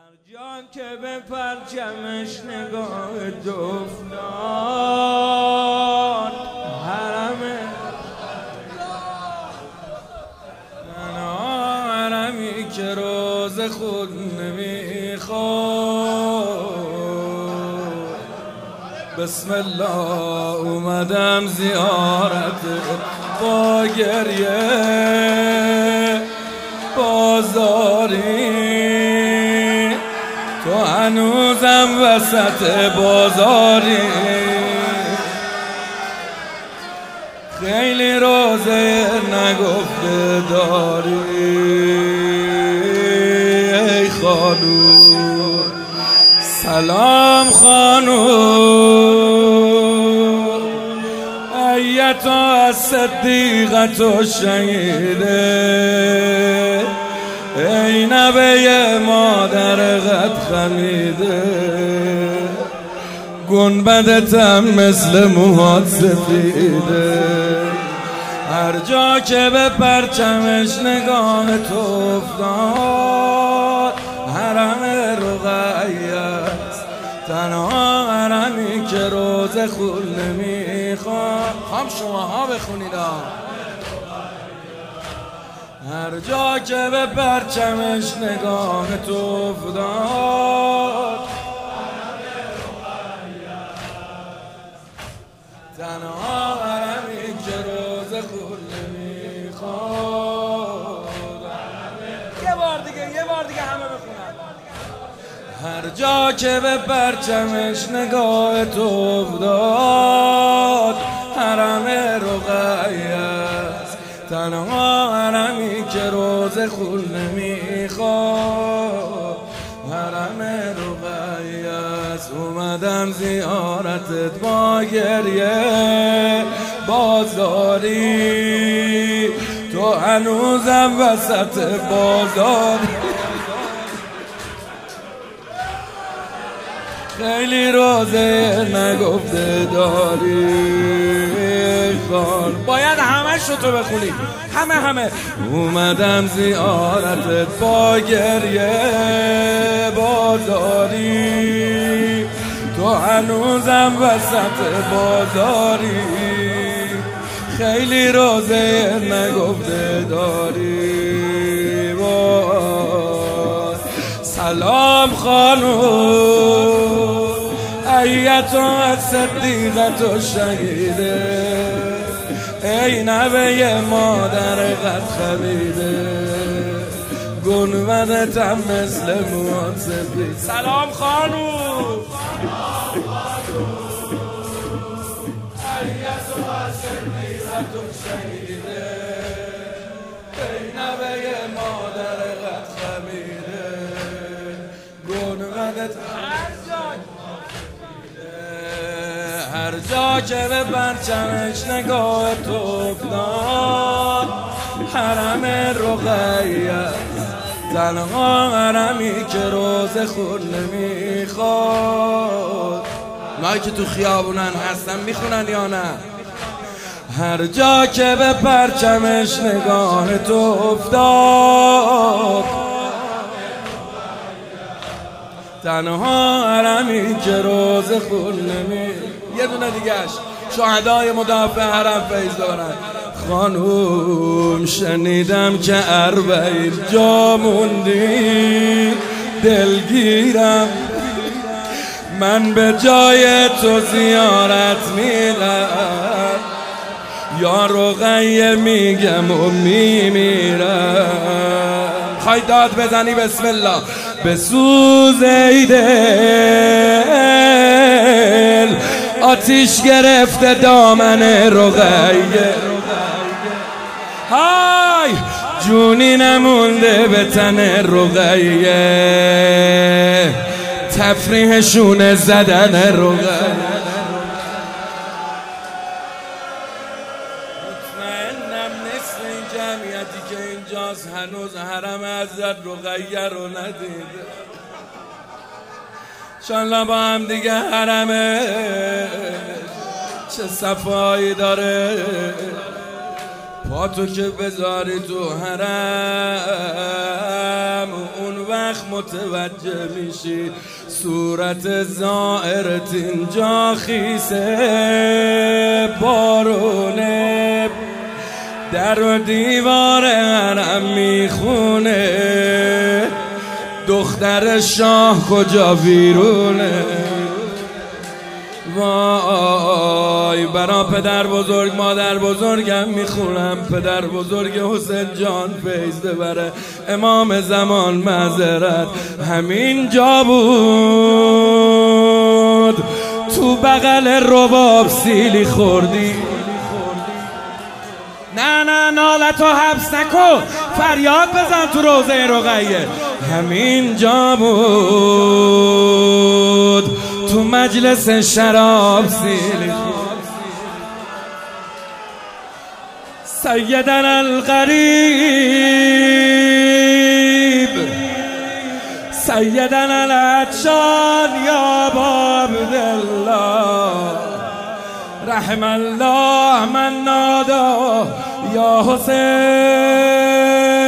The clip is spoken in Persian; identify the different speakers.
Speaker 1: جان که به پرچمش نگاه افتاد حرمه حرمی که روز خود نمیخواد. بسم الله اومدم زیارت با گریه بازاری، تو هنوزم وسط بازاری، خیلی روزه نگفته داری. ای خانوم سلام خانوم، ایتا از صدیقت و شهیده، ای نبه مادرت خمیده، گنبدتم مثل موهات سفیده. هر جا که به پرچمش نگاهت افتاد حرم رقیه است، تنها حرمی که روز خود نمیخواد. هم شماها بخونید. هر جا که به پرچمش نگاهت افتاد تنها حرمی که روز خود نمیخواد. یه بار دیگه همه بخونن. هر جا که به پرچمش نگاهت افتاد حرم رقیه است، تنها حرمی که روز خود نمیخواد. حرم رقیه است، اومدم زیارتت با گریه بازاری، تو هنوزم وسط بازاری، خیلی روزه نگفته داری. خان باید همه شو تو بخونی، همه اومدم زیارتت با گریه بازاری، تو هنوزم وسط بازاری، خیلی روزه نگفته داری. سلام خانوم، ایتا از صدیقت و شهیده، ای نوه مادرت خمیده، گنبدتم مثل موهات سفید. سلام خانوم، ایتا از صدیقت و شهیده، ای نوه مادرت خمیده، گنبدت هر جا که به پرچمش نگاهت افتاد حرم رقیه است، تنها حرمی که روز خود نمیخواد. اونایی که تو خیابونن هستن میخونن یا نه؟ هر جا که به پرچمش نگاهت افتاد تنها حرمی که روز خود نمیخواد. یه دونه دیگهش شهدای مدافع حرم فیض دارن. خانوم شنیدم که 40 جا موندی، دلگیرم من به جای تو زیارت میرم، یا رقیه میگم و میمیرم. خواهی داد بزنی بسم الله. بسوز ای دل آتیش گرفته دامن رقیه، های جونی نمونده به تن رقیه، تفریحشون زدن رقیه. مطمئنم نصف این جمعیتی که اینجاست هنوز حرم حضرت رقیه رو ندیده. انشالله با هم دیگه حرمه چه صفایی داره، پا تو که بذاری تو حرم اون وقت متوجه میشی صورت زائرت اینجا خیسه بارونه، در و دیوار حرم میخونه، دختر شاه کجا ویرونه. وای برا پدر بزرگ مادر بزرگم میخونم، پدر بزرگ حسین جان فیض ببره، امام زمان معذرت همین جا بود، تو بغل رباب سیلی خوردی. نه نه نالتو حبس نکن، فریاد بزن تو روزه رقیه، همین جا بود تو مجلس شراب سیلی. سیدنا الغریب سیدنا العطشان یا ابا عبدالله، رحم الله من نادا یا حسین.